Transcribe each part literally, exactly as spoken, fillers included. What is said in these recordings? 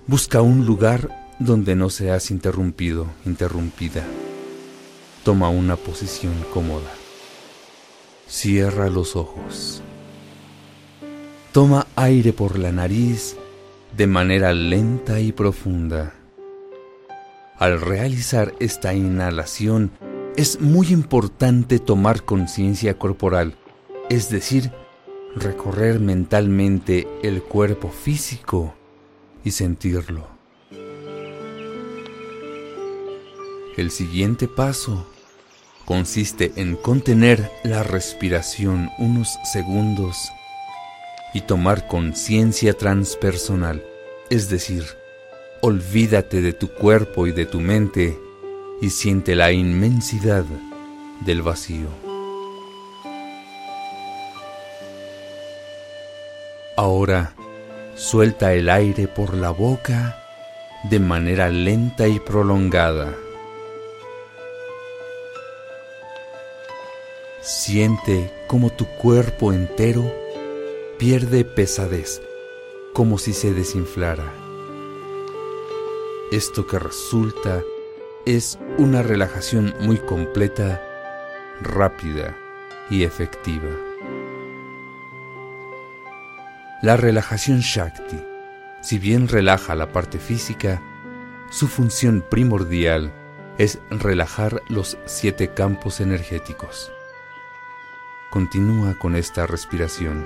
Busca un lugar donde no seas interrumpido, interrumpida. Toma una posición cómoda. Cierra los ojos. Toma aire por la nariz de manera lenta y profunda. Al realizar esta inhalación, es muy importante tomar conciencia corporal, es decir, recorrer mentalmente el cuerpo físico y sentirlo. El siguiente paso consiste en contener la respiración unos segundos y tomar conciencia transpersonal, es decir, olvídate de tu cuerpo y de tu mente y siente la inmensidad del vacío. Ahora, suelta el aire por la boca de manera lenta y prolongada. Siente cómo tu cuerpo entero pierde pesadez, como si se desinflara. Esto que resulta es una relajación muy completa, rápida y efectiva. La relajación Shakti, si bien relaja la parte física, su función primordial es relajar los siete campos energéticos. Continúa con esta respiración.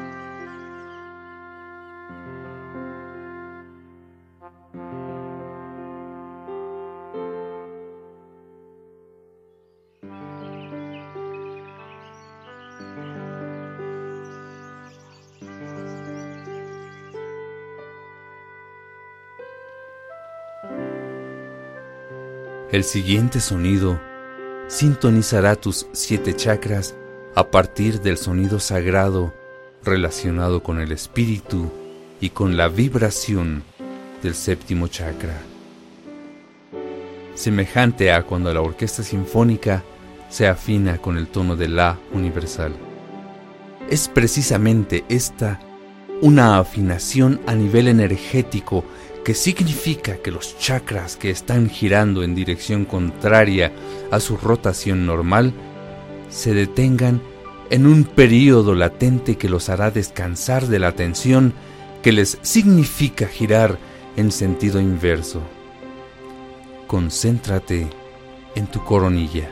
El siguiente sonido sintonizará tus siete chakras a partir del sonido sagrado relacionado con el espíritu y con la vibración del séptimo chakra. Semejante a cuando la orquesta sinfónica se afina con el tono de La universal. Es precisamente esta una afinación a nivel energético que significa que los chakras que están girando en dirección contraria a su rotación normal se detengan en un período latente que los hará descansar de la tensión que les significa girar en sentido inverso. Concéntrate en tu coronilla.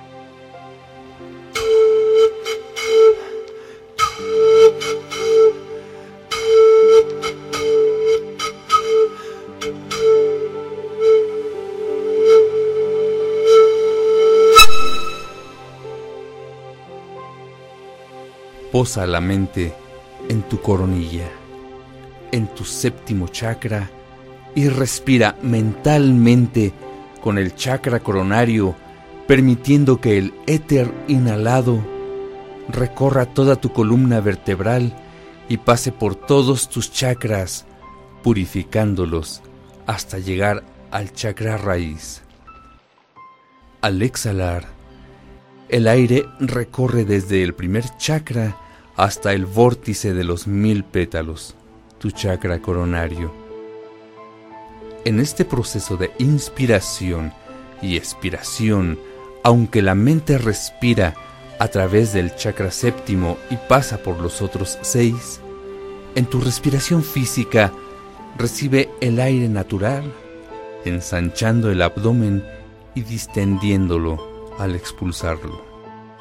Posa la mente en tu coronilla, en tu séptimo chakra, y respira mentalmente con el chakra coronario, permitiendo que el éter inhalado recorra toda tu columna vertebral y pase por todos tus chakras, purificándolos hasta llegar al chakra raíz. Al exhalar, el aire recorre desde el primer chakra hasta el vórtice de los mil pétalos, tu chakra coronario. En este proceso de inspiración y expiración, aunque la mente respira a través del chakra séptimo y pasa por los otros seis, en tu respiración física recibe el aire natural, ensanchando el abdomen y distendiéndolo al expulsarlo.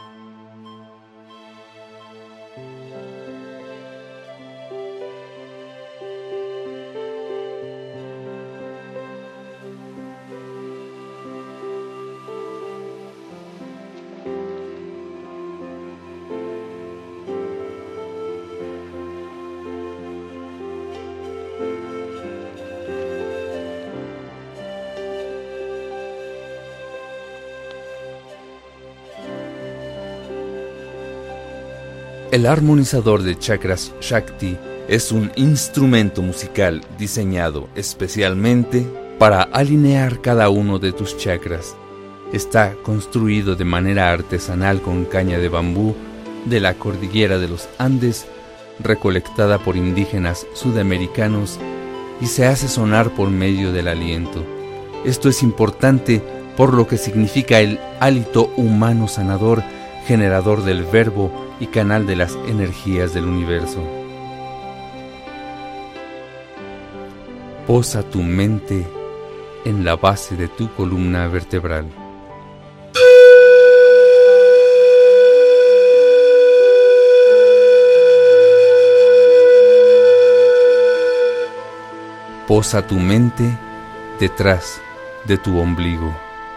El armonizador de chakras Shakti es un instrumento musical diseñado especialmente para alinear cada uno de tus chakras. Está construido de manera artesanal con caña de bambú de la cordillera de los Andes, recolectada por indígenas sudamericanos y se hace sonar por medio del aliento. Esto es importante por lo que significa el hálito humano sanador, generador del verbo y canal de las energías del universo. Posa tu mente en la base de tu columna vertebral. Posa tu mente detrás de tu ombligo.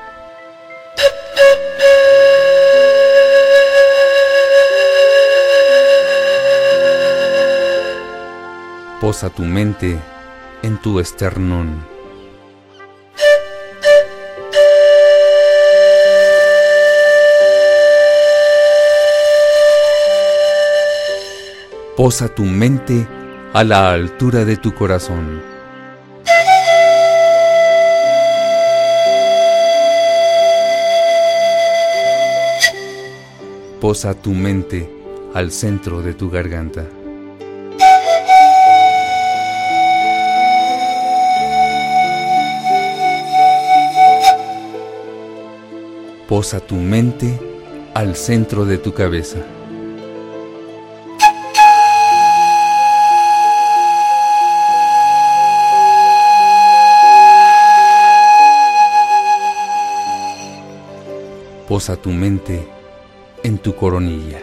Posa tu mente en tu esternón. Posa tu mente a la altura de tu corazón. Posa tu mente al centro de tu garganta. Posa tu mente al centro de tu cabeza. Posa tu mente en tu coronilla.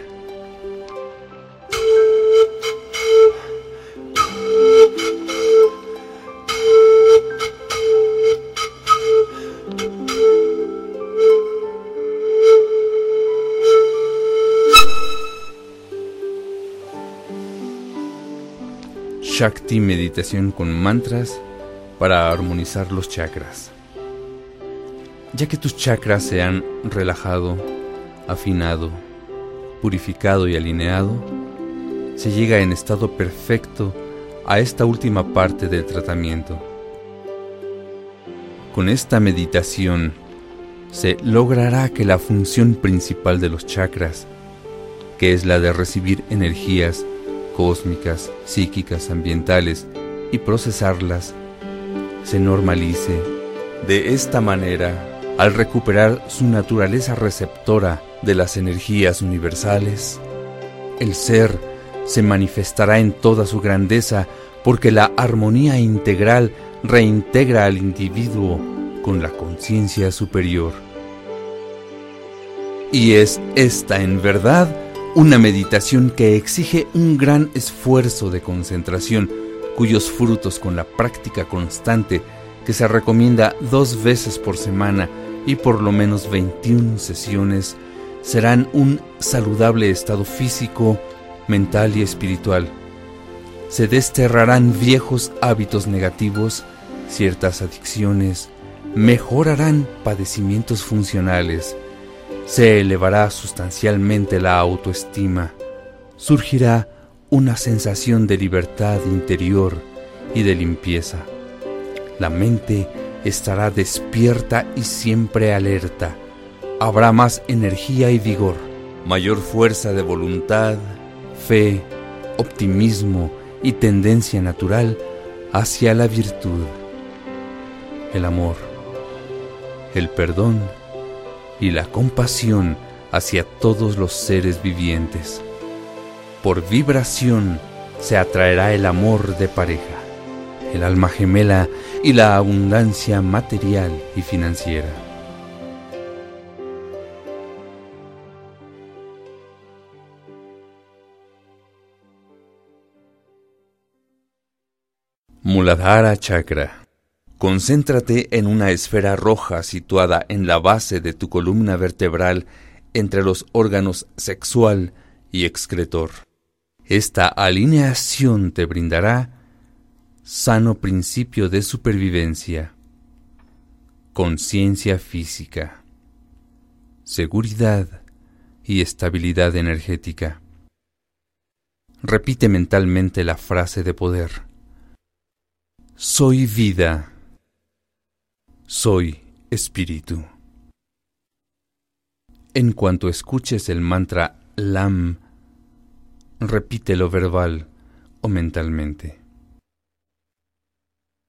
Shakti meditación con mantras para armonizar los chakras. Ya que tus chakras se han relajado, afinado, purificado y alineado, se llega en estado perfecto a esta última parte del tratamiento. Con esta meditación se logrará que la función principal de los chakras, que es la de recibir energías cósmicas, psíquicas, ambientales y procesarlas, se normalice. De esta manera, al recuperar su naturaleza receptora de las energías universales, el ser se manifestará en toda su grandeza, porque la armonía integral reintegra al individuo con la conciencia superior. Y es esta, en verdad, una meditación que exige un gran esfuerzo de concentración, cuyos frutos con la práctica constante, que se recomienda dos veces por semana y por lo menos veintiuna sesiones, serán un saludable estado físico, mental y espiritual. Se desterrarán viejos hábitos negativos, ciertas adicciones, mejorarán padecimientos funcionales, se elevará sustancialmente la autoestima, surgirá una sensación de libertad interior y de limpieza. La mente estará despierta y siempre alerta. Habrá más energía y vigor, mayor fuerza de voluntad, fe, optimismo y tendencia natural hacia la virtud, el amor, el perdón y la compasión hacia todos los seres vivientes. Por vibración se atraerá el amor de pareja, el alma gemela y la abundancia material y financiera. Muladhara Chakra. Concéntrate en una esfera roja situada en la base de tu columna vertebral entre los órganos sexual y excretor. Esta alineación te brindará sano principio de supervivencia, conciencia física, seguridad y estabilidad energética. Repite mentalmente la frase de poder: soy vida. Soy espíritu. En cuanto escuches el mantra LAM, repítelo verbal o mentalmente.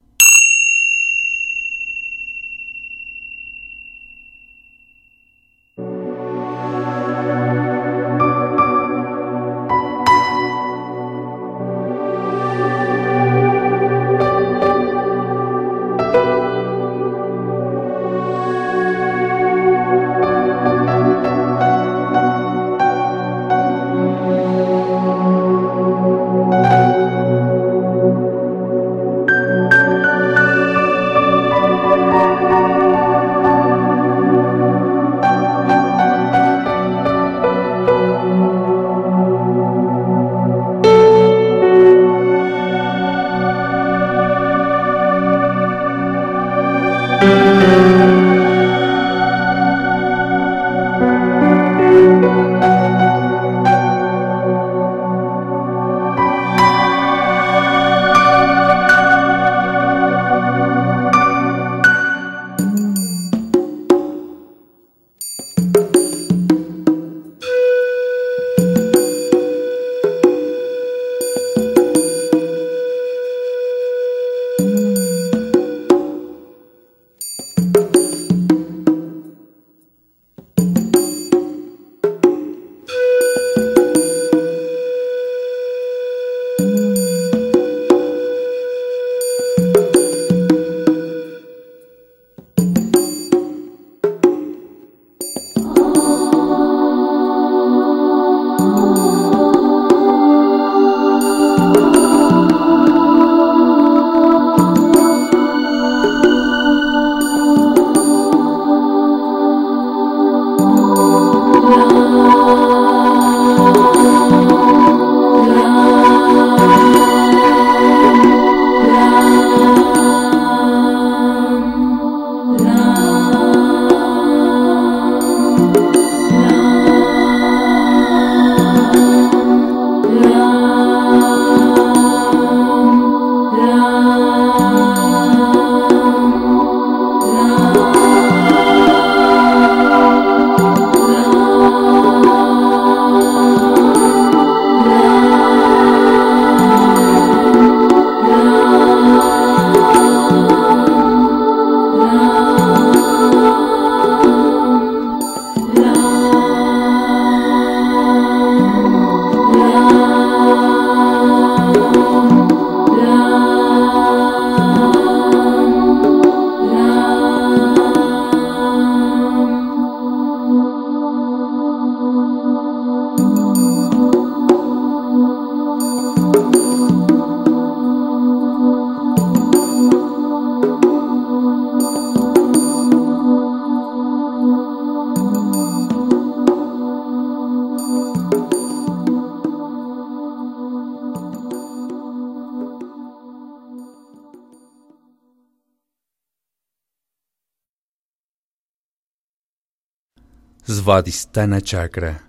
Svadhisthana Chakra.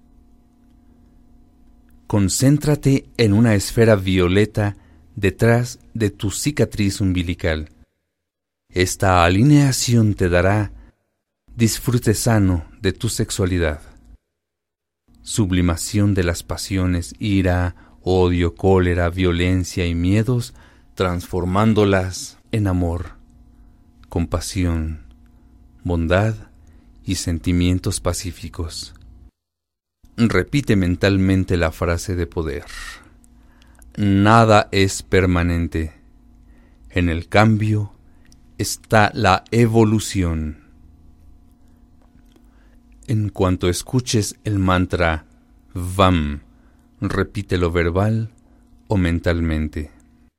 Concéntrate en una esfera violeta detrás de tu cicatriz umbilical. Esta alineación te dará disfrute sano de tu sexualidad, sublimación de las pasiones, ira, odio, cólera, violencia y miedos, transformándolas en amor, compasión, bondad y sentimientos pacíficos. Repite mentalmente la frase de poder. Nada es permanente. En el cambio está la evolución. En cuanto escuches el mantra Vam, repítelo verbal o mentalmente.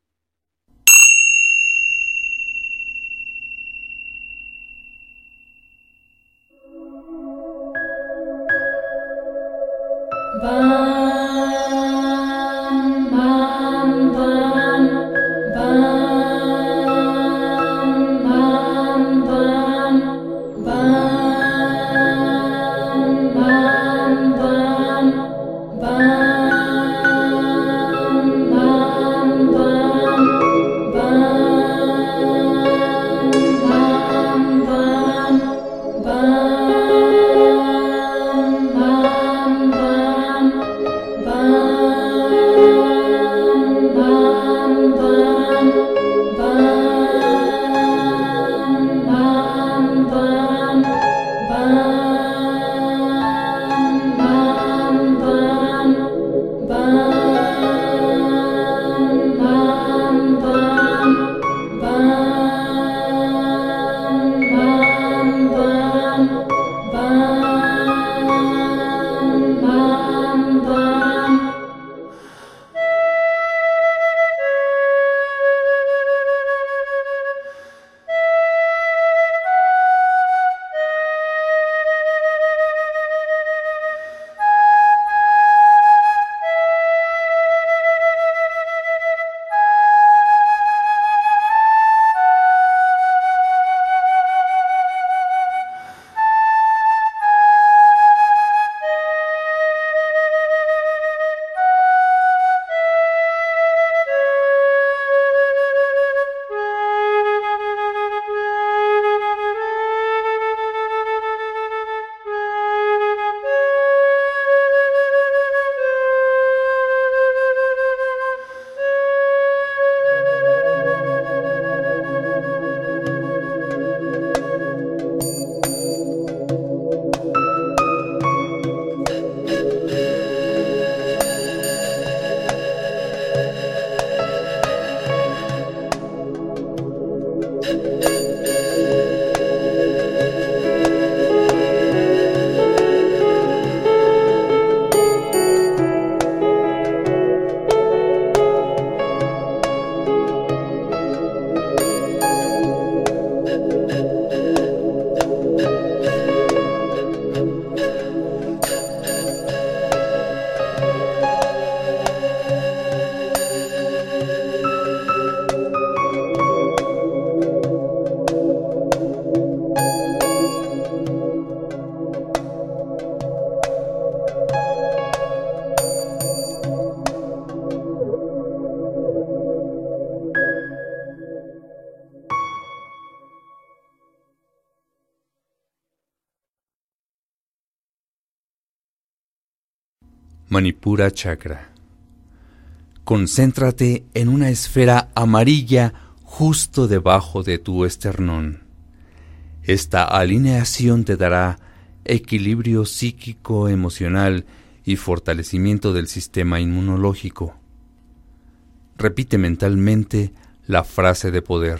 Manipura Chakra. Concéntrate en una esfera amarilla justo debajo de tu esternón. Esta alineación te dará equilibrio psíquico, emocional y fortalecimiento del sistema inmunológico. Repite mentalmente la frase de poder.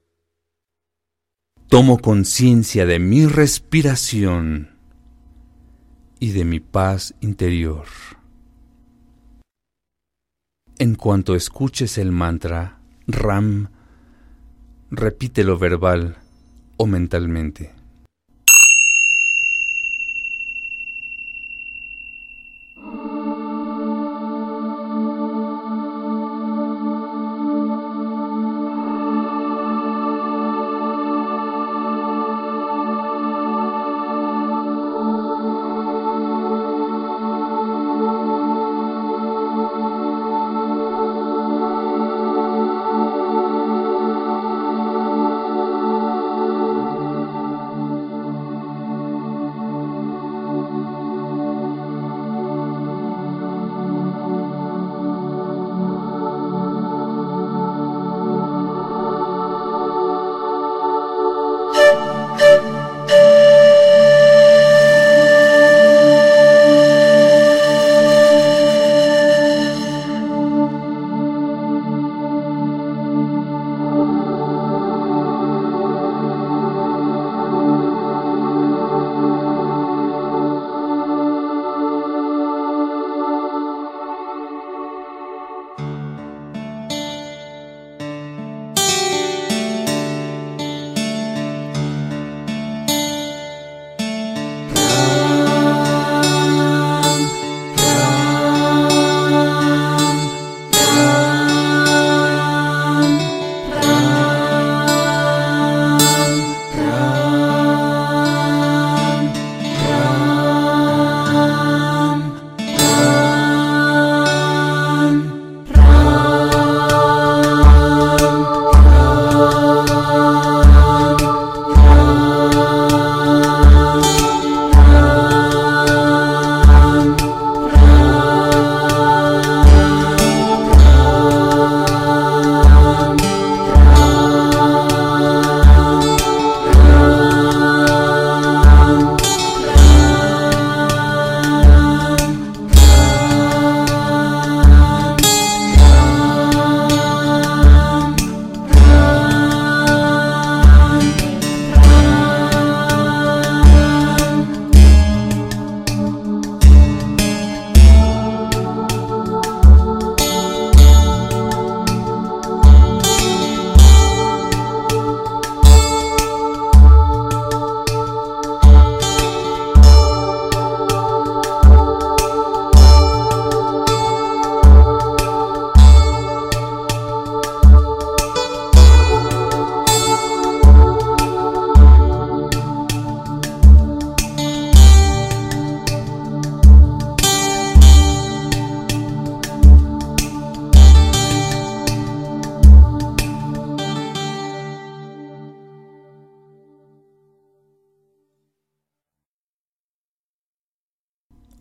Tomo conciencia de mi respiración y de mi paz interior. En cuanto escuches el mantra Ram, repítelo verbal o mentalmente.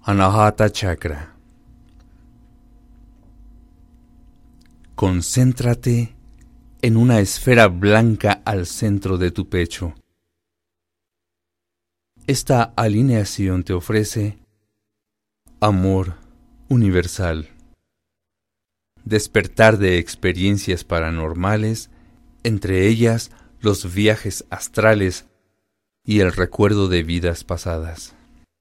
Anahata Chakra. Concéntrate en una esfera blanca al centro de tu pecho. Esta alineación te ofrece amor universal, despertar de experiencias paranormales, entre ellas los viajes astrales y el recuerdo de vidas pasadas.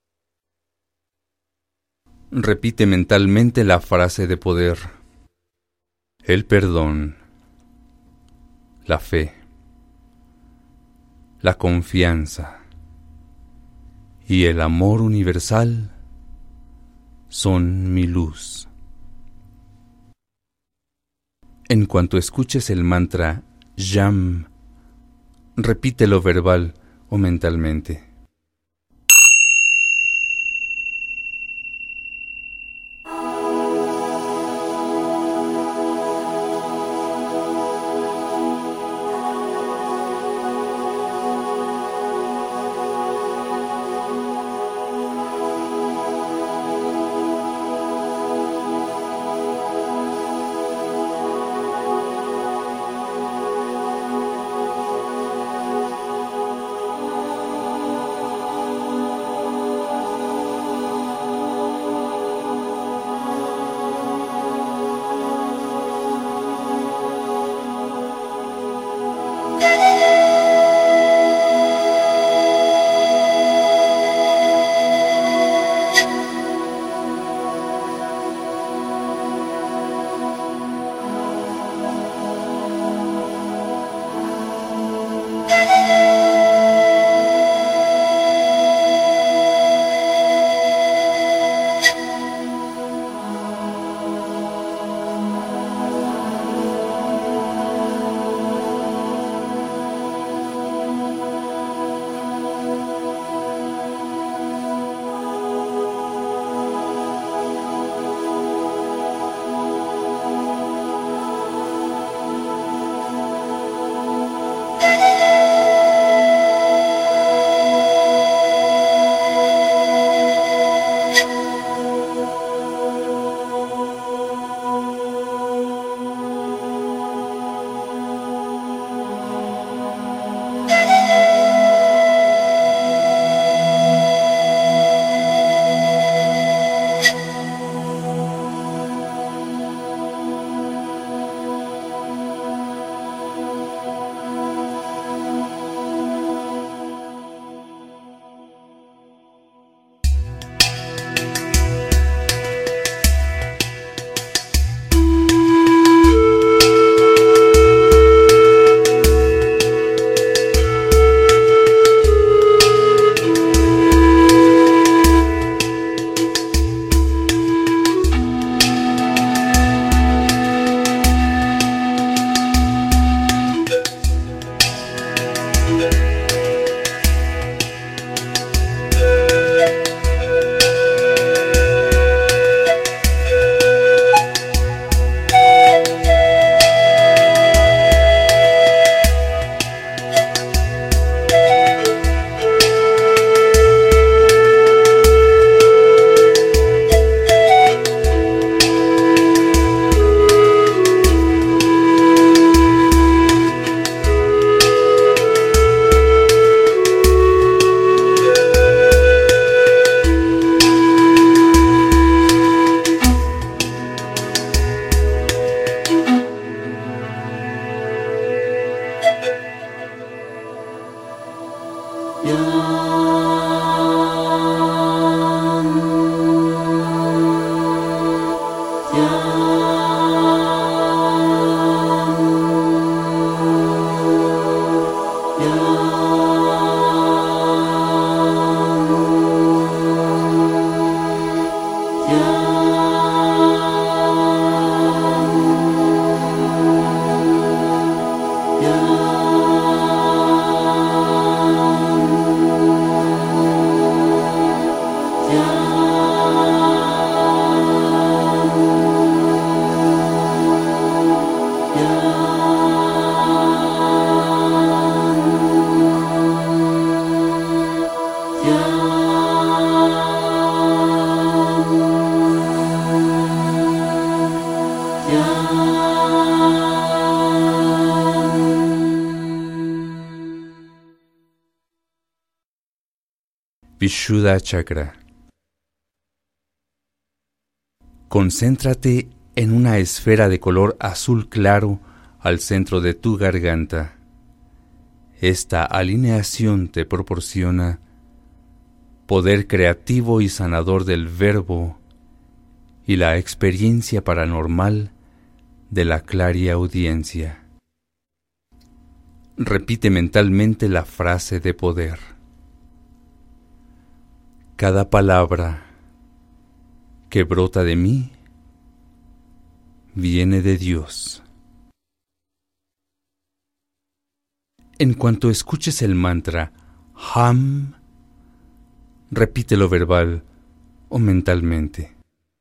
Repite mentalmente la frase de poder: el perdón, la fe, la confianza y el amor universal son mi luz. En cuanto escuches el mantra Yam, repítelo verbal o mentalmente. Vishuddha Chakra. Concéntrate en una esfera de color azul claro al centro de tu garganta. Esta alineación te proporciona poder creativo y sanador del verbo y la experiencia paranormal de la clariaudiencia. Repite mentalmente la frase de poder. Cada palabra que brota de mí viene de Dios. En cuanto escuches el mantra Ham, repítelo verbal o mentalmente.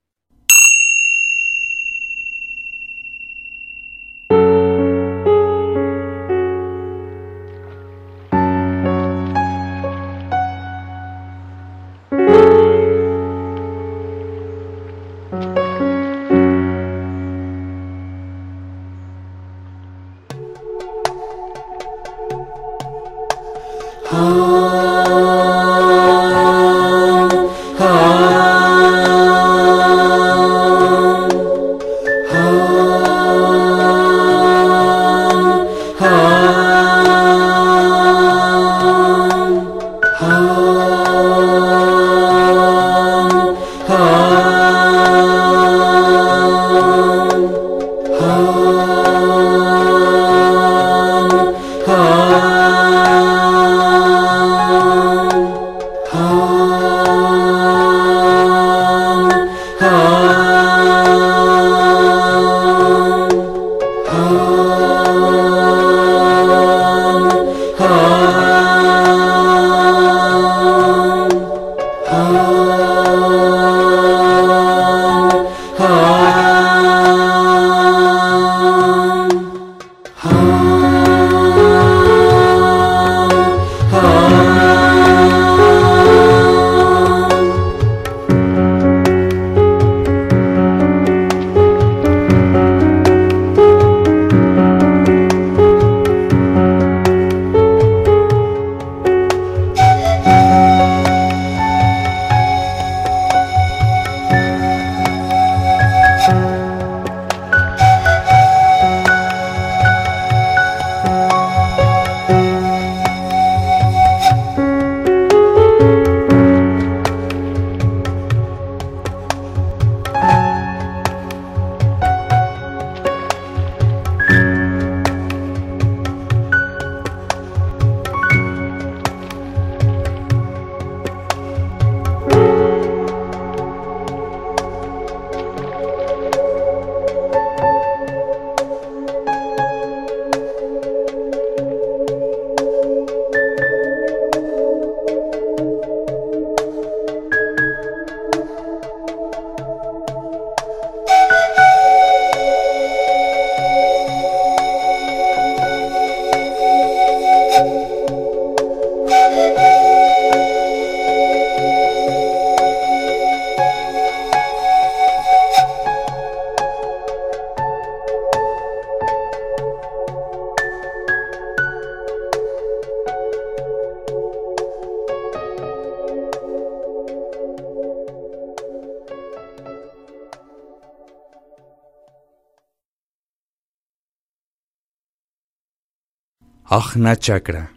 Ajna Chakra.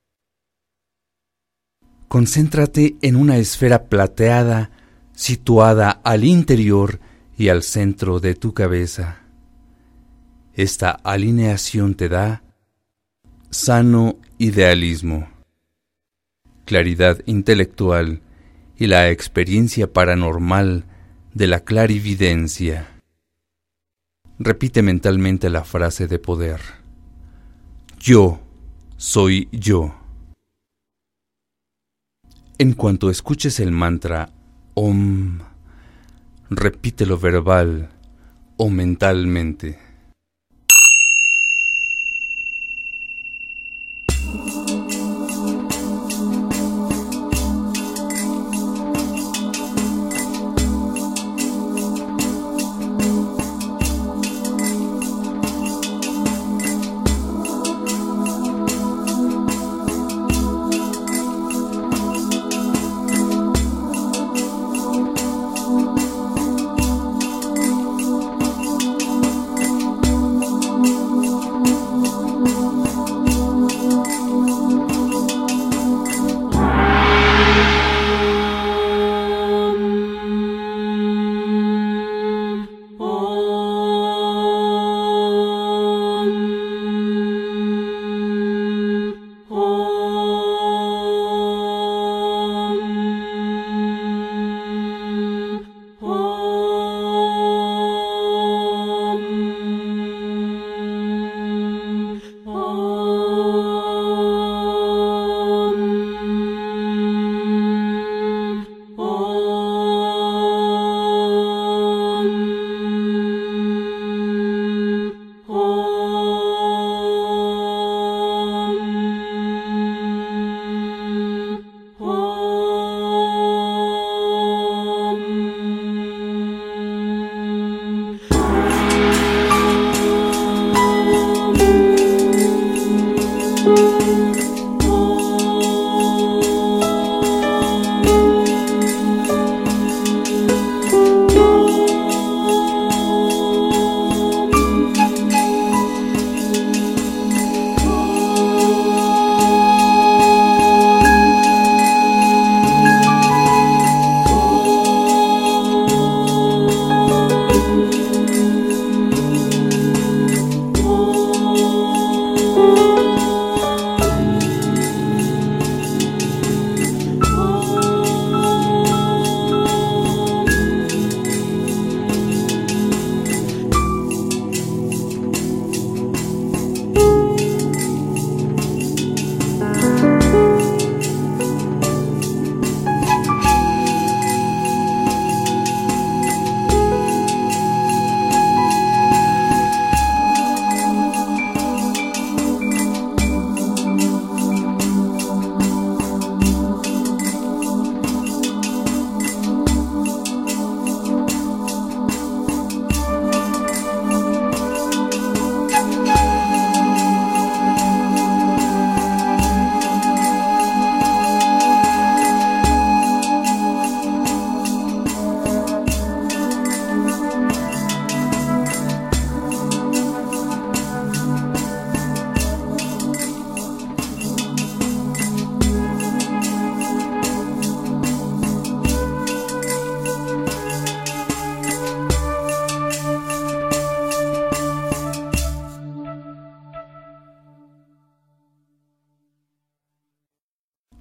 Concéntrate en una esfera plateada situada al interior y al centro de tu cabeza. Esta alineación te da sano idealismo, claridad intelectual y la experiencia paranormal de la clarividencia. Repite mentalmente la frase de poder. Yo soy yo. En cuanto escuches el mantra Om, repítelo verbal o mentalmente.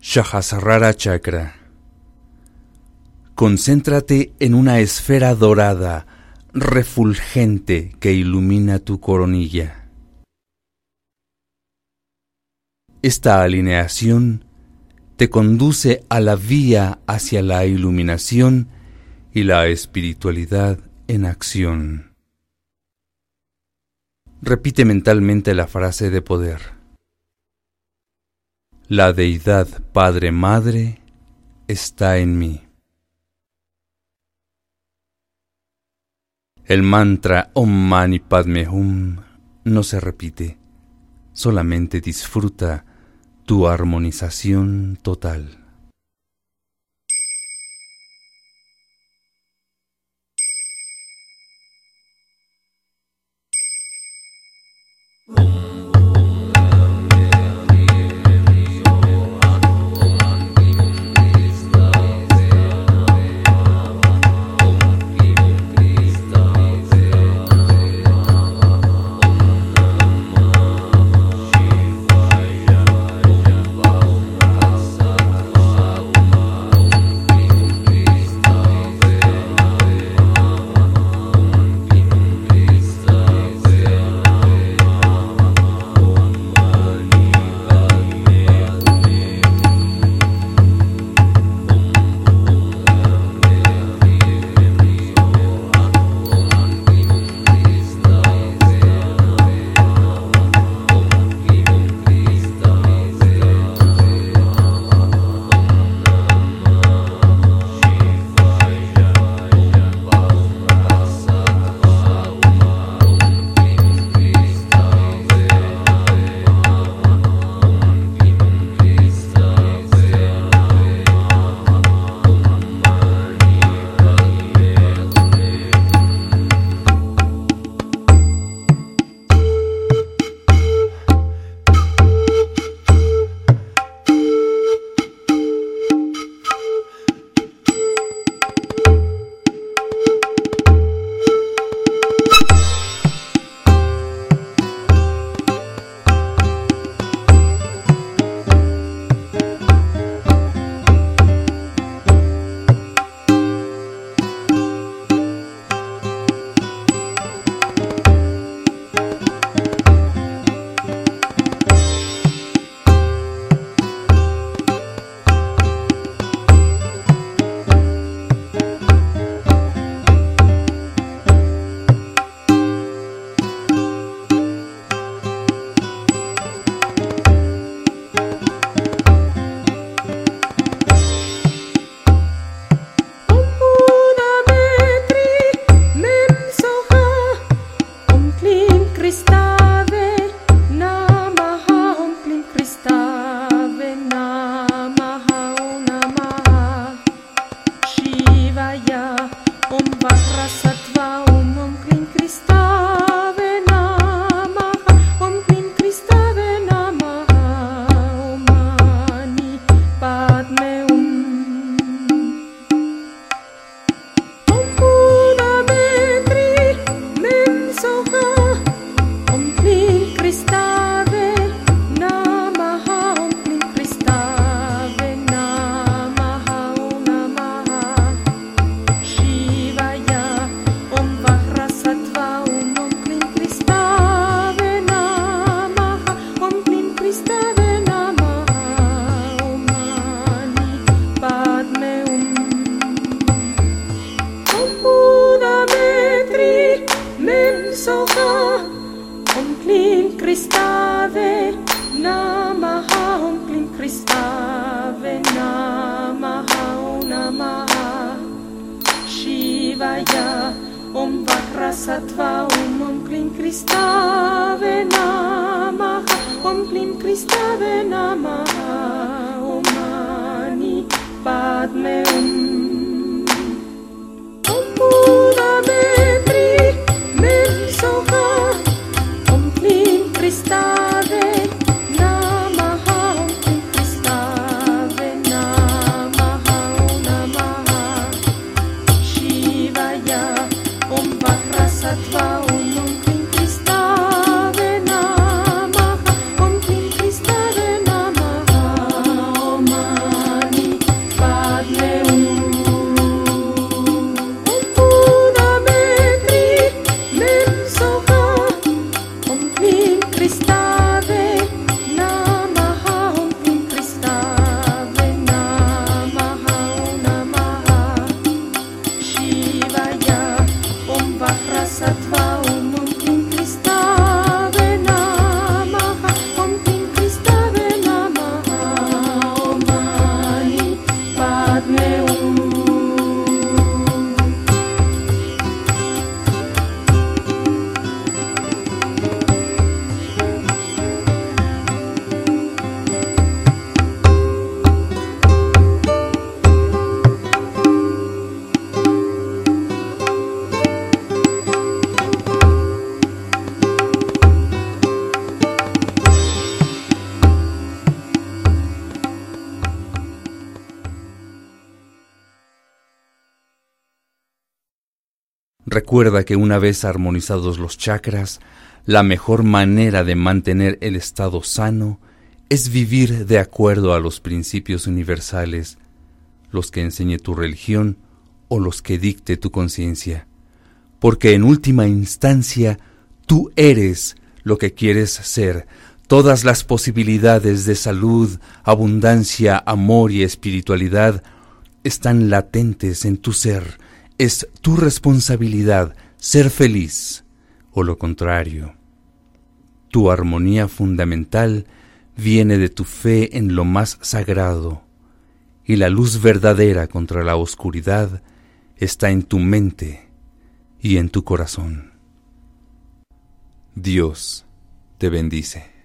Sahasrara Chakra. Concéntrate en una esfera dorada, refulgente que ilumina tu coronilla. Esta alineación te conduce a la vía hacia la iluminación y la espiritualidad en acción. Repite mentalmente la frase de poder. La deidad Padre-Madre está en mí. El mantra Om Mani Padme Hum no se repite, solamente disfruta tu armonización total. Om Klim Kristave Namaha. Recuerda que una vez armonizados los chakras, la mejor manera de mantener el estado sano es vivir de acuerdo a los principios universales, los que enseñe tu religión o los que dicte tu conciencia, porque en última instancia tú eres lo que quieres ser. Todas las posibilidades de salud, abundancia, amor y espiritualidad están latentes en tu ser. Es tu responsabilidad ser feliz, o lo contrario. Tu armonía fundamental viene de tu fe en lo más sagrado, y la luz verdadera contra la oscuridad está en tu mente y en tu corazón. Dios te bendice.